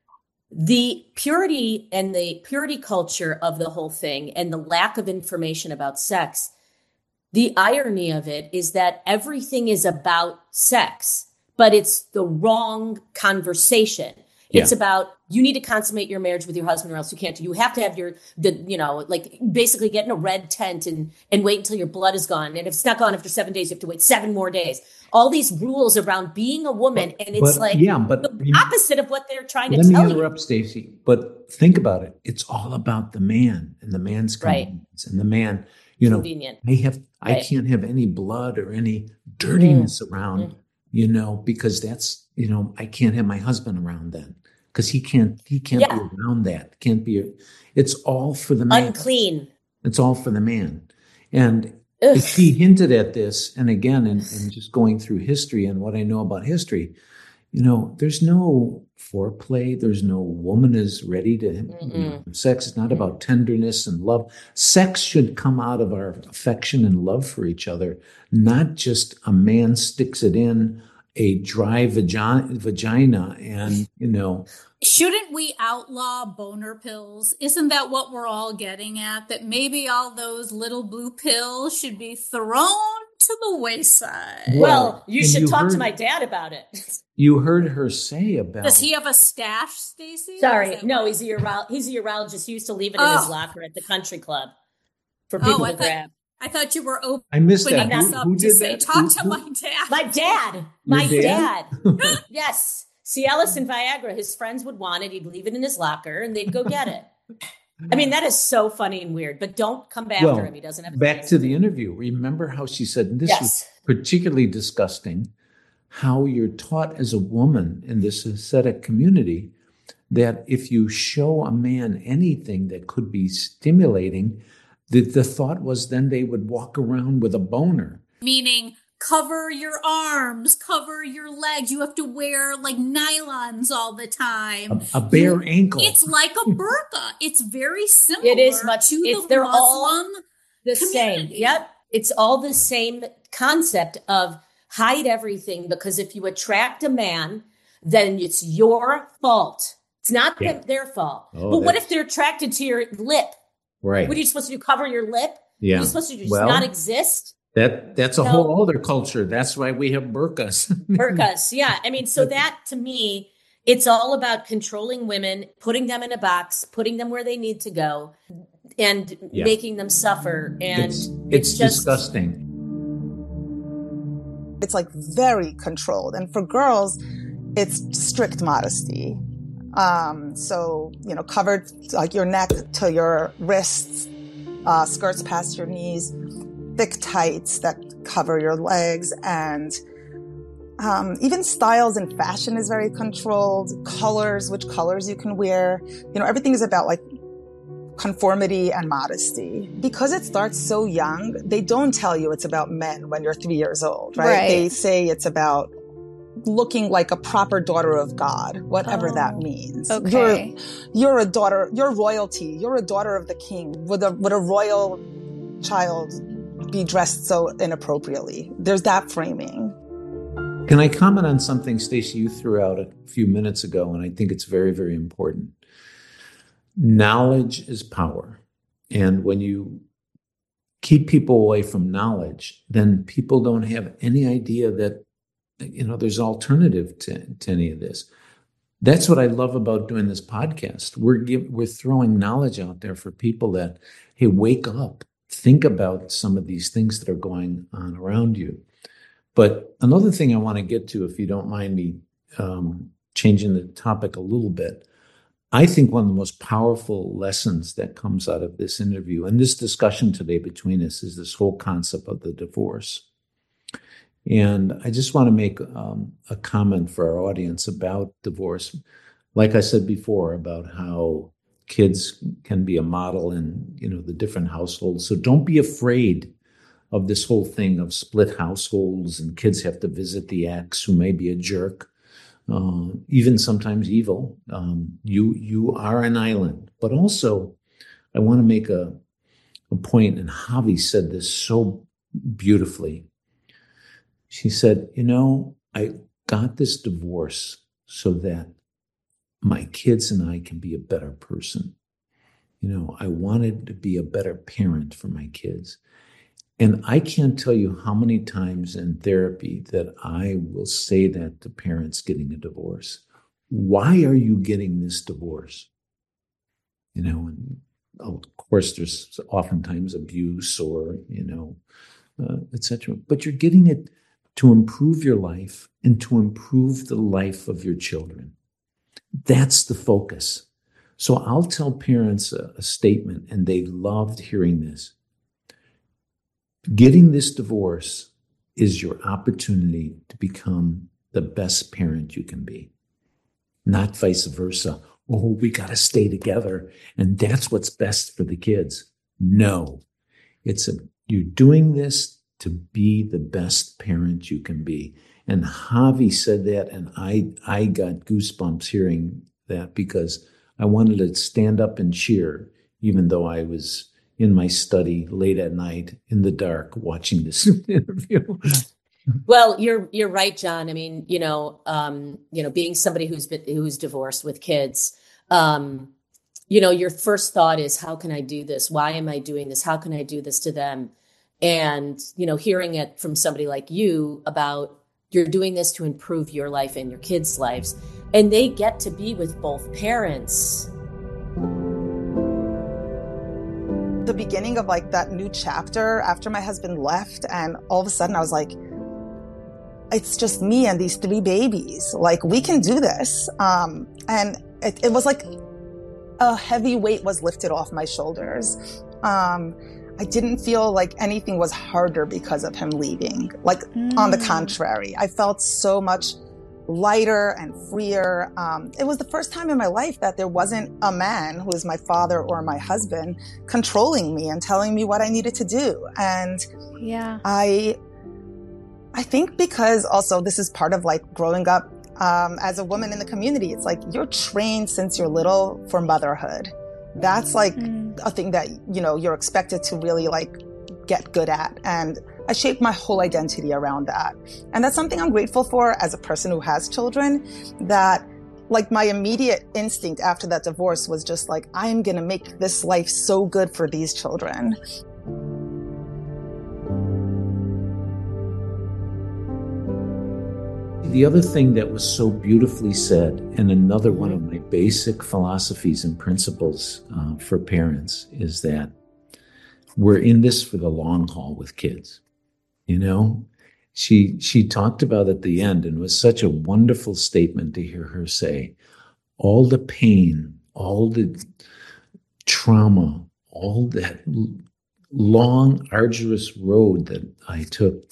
The purity and the purity culture of the whole thing and the lack of information about sex. The irony of it is that everything is about sex, but it's the wrong conversation. Yeah. It's about, you need to consummate your marriage with your husband or else you can't. You have to have your, the, you know, like basically get in a red tent and, and wait until your blood is gone. And if it's not gone after seven days, you have to wait seven more days. All these rules around being a woman. And it's but, like yeah, but the opposite of what they're trying to let tell me you. interrupt, Stacey, but think about it. It's all about the man and the man's Right. convenience and the man, you know, Convenient. I have, I Right. can't have any blood or any dirtiness around, Mm. you know, because that's, you know, I can't have my husband around then because he can't, he can't Yeah. be around that. Can't be, it's all for the man. Unclean. It's all for the man. And Ugh. he hinted at this, and again, and, and just going through history and what I know about history, you know, there's no foreplay. There's no woman is ready to, you know, sex is not about tenderness and love. Sex should come out of our affection and love for each other, not just a man sticks it in a dry vagina, vagina and, you know. Shouldn't we outlaw boner pills? Isn't that what we're all getting at? That maybe all those little blue pills should be thrown to the wayside. Well, Well, you and should you talk to heard- my dad about it. You heard her say about. Does he have a stash, Stacey? Sorry. Is that No, what- he's a uro- he's a urologist. He used to leave it in his Oh. locker at the country club for Oh, people I to thought- grab. I thought you were open. I missed that. Putting Who, this up who to did say, that? talk Who- to who- my dad. My dad. My Your dad. dad? Yes. Cialis and Viagra. His friends would want it. He'd leave it in his locker and they'd go get it. I mean, that is so funny and weird, but don't come back Well, after him. He doesn't have a Back to the interview. Remember how she said, and this Yes. was particularly disgusting, how you're taught as a woman in this ascetic community that if you show a man anything that could be stimulating, the, the thought was then they would walk around with a boner. Meaning, cover your arms, cover your legs. You have to wear like nylons all the time. A, a bare ankle. It's like a burqa. It's very similar. It is much- to it's- the they're all Muslim. the same. community. Yep. It's all the same concept of hide everything because if you attract a man, then it's your fault. It's not Yeah. them- their fault. Oh, but what that's- if they're attracted to your lip? Right. What are you supposed to do? Cover your lip? Yeah. Are you supposed to just Well, not exist? That that's a No. whole other culture. That's why we have burqas. Burkas. Yeah. I mean, so that to me, it's all about controlling women, putting them in a box, putting them where they need to go, and Yeah. making them suffer. And it's it's, it's just disgusting. It's like very controlled. And for girls, it's strict modesty. Um, so, you know, covered like your neck to your wrists, uh, skirts past your knees, thick tights that cover your legs, and um, even styles and fashion is very controlled. Colors, which colors you can wear. You know, everything is about like conformity and modesty. Because it starts so young, they don't tell you it's about men when you're three years old, right? Right. They say it's about looking like a proper daughter of God, whatever Oh, that means. Okay. You're, you're a daughter, you're royalty, you're a daughter of the king. Would a, would a royal child be dressed so inappropriately? There's that framing. Can I comment on something, Stacey, you threw out a few minutes ago, and I think it's very, very important. Knowledge is power. And when you keep people away from knowledge, then people don't have any idea that, you know, there's alternative to, to any of this. That's what I love about doing this podcast. We're give, we're throwing knowledge out there for people that, hey, wake up, think about some of these things that are going on around you. But another thing I want to get to, if you don't mind me um, changing the topic a little bit, I think one of the most powerful lessons that comes out of this interview and this discussion today between us is this whole concept of the divorce. And I just want to make um, a comment for our audience about divorce. Like I said before, about how kids can be a model in, you know, the different households. So don't be afraid of this whole thing of split households and kids have to visit the ex who may be a jerk, uh, even sometimes evil. Um, you you are an island. But also, I want to make a, a point, and Javi said this so beautifully. She said, you know, I got this divorce so that my kids and I can be a better person. You know, I wanted to be a better parent for my kids. And I can't tell you how many times in therapy that I will say that to parents getting a divorce. Why are you getting this divorce? You know, and of course, there's oftentimes abuse or, you know, uh, et cetera. But you're getting it to improve your life and to improve the life of your children. That's the focus. So I'll tell parents a, a statement, and they loved hearing this. Getting this divorce is your opportunity to become the best parent you can be, not vice versa. Oh, we got to stay together, and that's what's best for the kids. No, it's a, you're doing this to be the best parent you can be. And Javi said that, and I, I got goosebumps hearing that because I wanted to stand up and cheer, even though I was in my study late at night in the dark watching this interview. Well, you're you're right, John. I mean, you know, um, you know, being somebody who's been who's divorced with kids, um, you know, your first thought is, how can I do this? Why am I doing this? How can I do this to them? And, you know, hearing it from somebody like you about you're doing this to improve your life and your kids' lives, and they get to be with both parents. The beginning of like that new chapter after my husband left, and all of a sudden I was like, it's just me and these three babies. Like, we can do this. Um, and it, it was like a heavy weight was lifted off my shoulders. Um, I didn't feel like anything was harder because of him leaving. Like, mm. on the contrary, I felt so much lighter and freer. Um, it was the first time in my life that there wasn't a man who is my father or my husband controlling me and telling me what I needed to do. And yeah, I, I think because also this is part of like growing up um, as a woman in the community. It's like you're trained since you're little for motherhood. That's like mm. a thing that, you know, you're expected to really like get good at. And I shaped my whole identity around that. And that's something I'm grateful for as a person who has children, that like my immediate instinct after that divorce was just like, I'm going to make this life so good for these children. The other thing that was so beautifully said, and another one of my basic philosophies and principles uh, for parents, is that we're in this for the long haul with kids. You know, she she talked about at the end, and it was such a wonderful statement to hear her say, all the pain, all the trauma, all that long, arduous road that I took,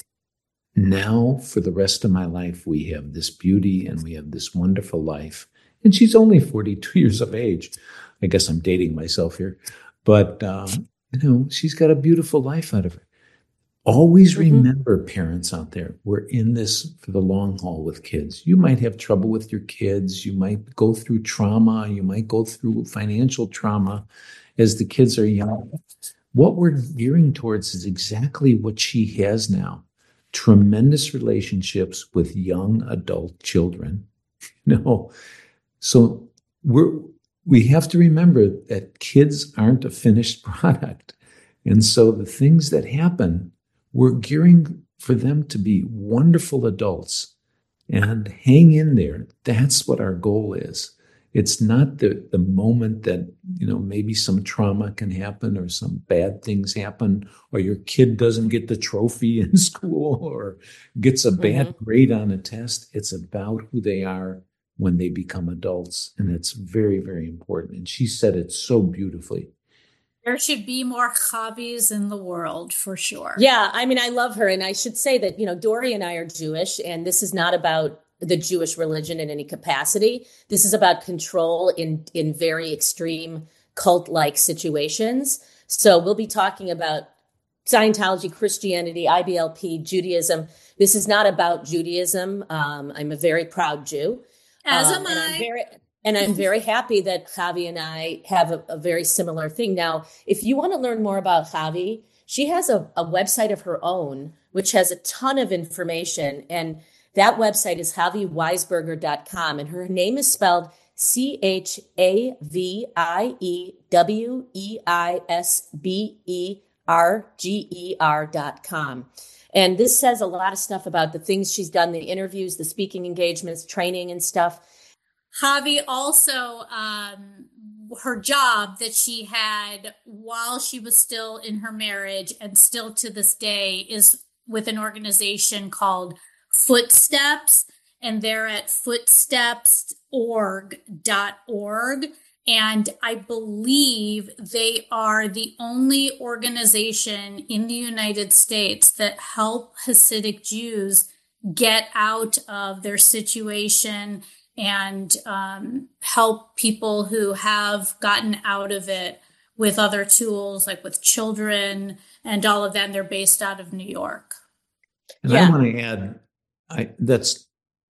now for the rest of my life, we have this beauty and we have this wonderful life. And she's only forty-two years of age. I guess I'm dating myself here. But, um, you know, she's got a beautiful life out of it. Always mm-hmm. remember, parents out there, we're in this for the long haul with kids. You might have trouble with your kids. You might go through trauma. You might go through financial trauma as the kids are young. What we're gearing towards is exactly what she has now. Tremendous relationships with young adult children. You know, so we're, we have to remember that kids aren't a finished product. And so the things that happen, we're gearing for them to be wonderful adults and hang in there. That's what our goal is. It's not the, the moment that, you know, maybe some trauma can happen or some bad things happen, or your kid doesn't get the trophy in school or gets a bad mm-hmm. grade on a test. It's about who they are when they become adults. And it's very, very important. And she said it so beautifully. There should be more Javis in the world, for sure. Yeah, I mean, I love her. And I should say that, you know, Dory and I are Jewish, and this is not about the Jewish religion in any capacity. This is about control in, in very extreme cult-like situations. So we'll be talking about Scientology, Christianity, I B L P, Judaism. This is not about Judaism. Um, I'm a very proud Jew. As um, am I. And I'm very, and I'm very happy that Javi and I have a, a very similar thing. Now, if you want to learn more about Javi, she has a, a website of her own, which has a ton of information. And That website is Javi Weisberger dot com, and her name is spelled C H A V I E W E I S B E R G E R dot com. And this says a lot of stuff about the things she's done, the interviews, the speaking engagements, training and stuff. Javi also, um, her job that she had while she was still in her marriage and still to this day is with an organization called Footsteps, and they're at footsteps org dot org. And I believe they are the only organization in the United States that help Hasidic Jews get out of their situation and um, help people who have gotten out of it with other tools, like with children and all of that. And they're based out of New York. And yeah. I want to add, I, that's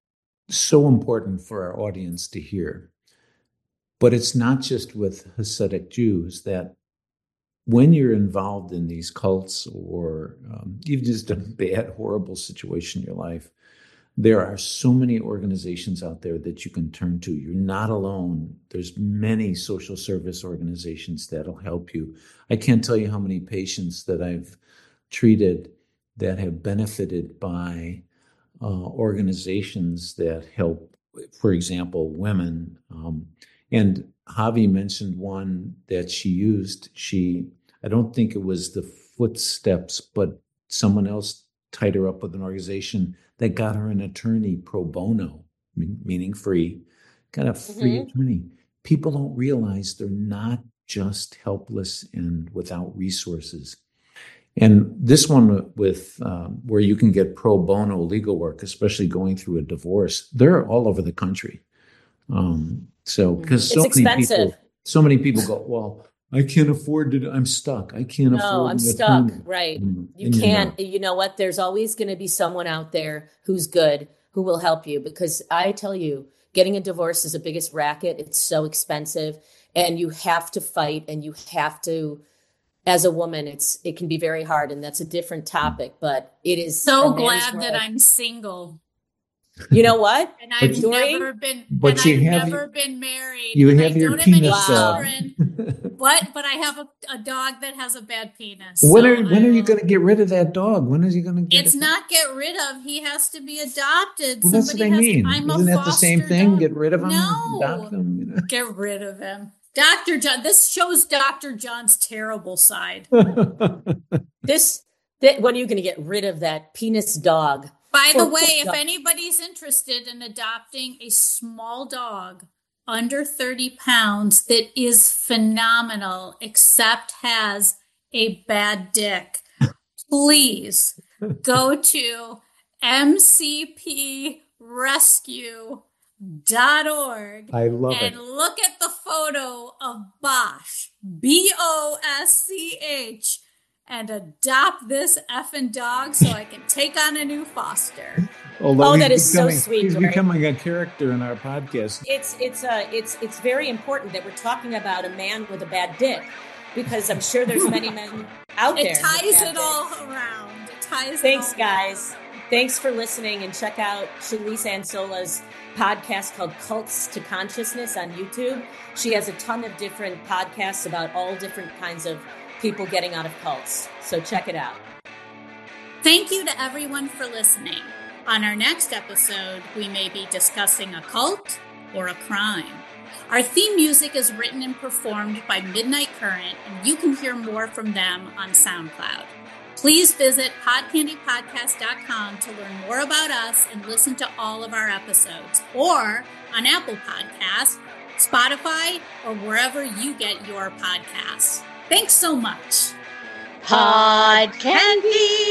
so important for our audience to hear. But it's not just with Hasidic Jews that when you're involved in these cults or um, you've just a bad, horrible situation in your life, there are so many organizations out there that you can turn to. You're not alone. There's many social service organizations that'll help you. I can't tell you how many patients that I've treated that have benefited by uh, organizations that help, for example, women. Um, and Javi mentioned one that she used. She, I don't think it was the Footsteps, but someone else tied her up with an organization that got her an attorney pro bono, meaning free, got a free mm-hmm. attorney. People don't realize they're not just helpless and without resources. And this one with um, where you can get pro bono legal work, especially going through a divorce, they're all over the country. Um, so because so it's many expensive. people, so many people go, well, I can't afford to. I'm stuck. I can't no, afford. No, I'm stuck. Attorney. Right. And, you and can't. You know. you know what? There's always going to be someone out there who's good who will help you. Because I tell you, getting a divorce is the biggest racket. It's so expensive, and you have to fight, and you have to. As a woman, it's it can be very hard, and that's a different topic. But it is so glad that I'm single. You know what? And I've Dory, never been. But and you I've have, never been married. You and have I your don't penis. Have any children. What? But I have a, a dog that has a bad penis. When so are when I, are you going to get rid of that dog? When is he going to get? It's it? not get rid of. He has to be adopted. Well, that's what I has, mean. I'm Isn't a that the same thing? dog. Get rid of him. No. Adopt him, you know? Get rid of him. Doctor John, this shows Doctor John's terrible side. this, that, when are you going to get rid of that penis dog? By the way, if anybody's interested in adopting a small dog under thirty pounds that is phenomenal, except has a bad dick, please go to m c p rescue dot org I love and it. look at the photo of Bosch, B O S C H, and adopt this effing dog so I can take on a new foster. Although oh, that is becoming, so sweet. He's Dory. becoming a character in our podcast. It's it's uh it's it's very important that we're talking about a man with a bad dick, because I'm sure there's many men out there. It ties it all around. It ties. Thanks, it all guys. around. Thanks for listening, and check out Shalise Ansola's podcast called Cults to Consciousness on YouTube. She has a ton of different podcasts about all different kinds of people getting out of cults. So check it out. Thank you to everyone for listening. On our next episode, we may be discussing a cult or a crime. Our theme music is written and performed by Midnight Current, and you can hear more from them on SoundCloud. Please visit pod candy podcast dot com to learn more about us and listen to all of our episodes, or on Apple Podcasts, Spotify, or wherever you get your podcasts. Thanks so much. Pod Candy!